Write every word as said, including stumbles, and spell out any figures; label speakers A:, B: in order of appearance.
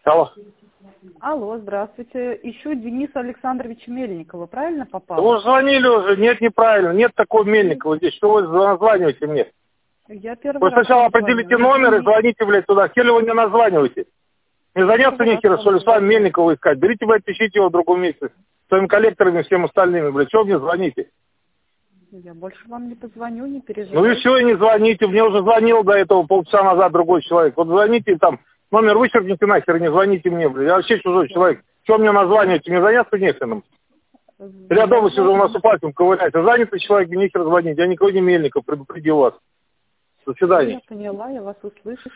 A: Алло.
B: Алло, здравствуйте. Ищу Дениса Александровича Мельникова. Правильно попал?
A: Вы звонили уже. Нет, неправильно. Нет такого Мельникова здесь. Что вы названиваете мне?
B: Я первый
A: Вы
B: раз
A: сначала
B: вам
A: определите
B: звоню.
A: номер и звоните, блядь, туда. Хер вы мне названиваете? Не заняться
B: Первый раз
A: нехера,
B: вам
A: что ли, с вами
B: звоню.
A: Мельникова искать. Берите, блядь, пишите его в другом месте. С своими коллекторами и всем остальными, блядь. Чего мне звоните?
B: Я больше вам не позвоню, не
A: Ну и
B: переживайте.
A: все, и не звоните. Мне уже звонил до этого полчаса назад другой человек. Вот звоните там, номер вычеркните нахер, и не звоните мне, блядь. Я вообще чужой человек. Чего мне названиваете? Мне заняться нехрен. Я дома сижу, у нас у пальцем ковыряется. Занятый человек, мне нехер звонить. Я никого не Мельников, предупредил вас. До свидания.
B: Я поняла, я вас услышу.